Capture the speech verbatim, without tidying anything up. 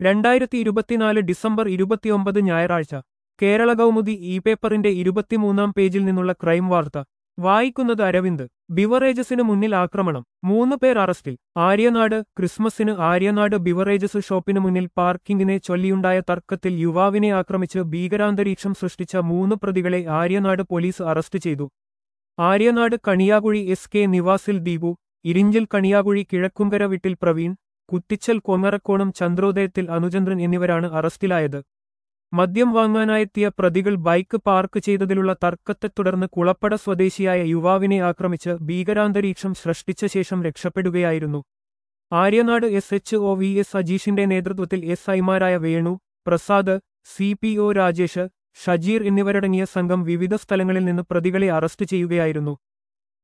രണ്ടായിരത്തി ഇരുപത്തിനാല് ഡിസംബർ ഇരുപത്തിയൊമ്പത് ഞായറാഴ്ച കേരള കൗമുദി ഇ പേപ്പറിന്റെ ഇരുപത്തിമൂന്നാം പേജിൽ നിന്നുള്ള ക്രൈം വാർത്ത വായിക്കുന്നത് അരവിന്ദ്. ബിവറേജസിന് മുന്നിൽ ആക്രമണം, മൂന്ന് പേർ അറസ്റ്റിൽ. ആര്യനാട്. ക്രിസ്മസിന് ആര്യനാട് ബിവറേജസ് ഷോപ്പിന് മുന്നിൽ പാർക്കിങ്ങിനെ ചൊല്ലിയുണ്ടായ തർക്കത്തിൽ യുവാവിനെ ആക്രമിച്ച് ഭീകരാന്തരീക്ഷം സൃഷ്ടിച്ച മൂന്ന് പ്രതികളെ ആര്യനാട് പോലീസ് അറസ്റ്റ് ചെയ്തു. ആര്യനാട് കണിയാകുഴി എസ് കെ നിവാസിൽ ദീപു, ഇരിഞ്ചൽ കണിയാകുഴി കിഴക്കുംകര വീട്ടിൽ പ്രവീൺ, കുറ്റിച്ചൽ കൊമറക്കോണം ചന്ദ്രോദയത്തിൽ അനുചന്ദ്രൻ എന്നിവരാണ് അറസ്റ്റിലായത്. മദ്യം വാങ്ങാനായെത്തിയ പ്രതികൾ ബൈക്ക് പാർക്ക് ചെയ്തതിലുള്ള തർക്കത്തെ തുടർന്ന് കുളപ്പട സ്വദേശിയായ യുവാവിനെ ആക്രമിച്ച് ഭീകരാന്തരീക്ഷം സൃഷ്ടിച്ച ശേഷം രക്ഷപ്പെടുകയായിരുന്നു. Aryanad S H O V S അജീഷിന്റെ നേതൃത്വത്തിൽ എസ് ഐമാരായ Venu, Prasad, C P O Rajesh, Shajeer എന്നിവരടങ്ങിയ സംഘം വിവിധ സ്ഥലങ്ങളിൽ നിന്ന് പ്രതികളെ അറസ്റ്റ് ചെയ്യുകയായിരുന്നു.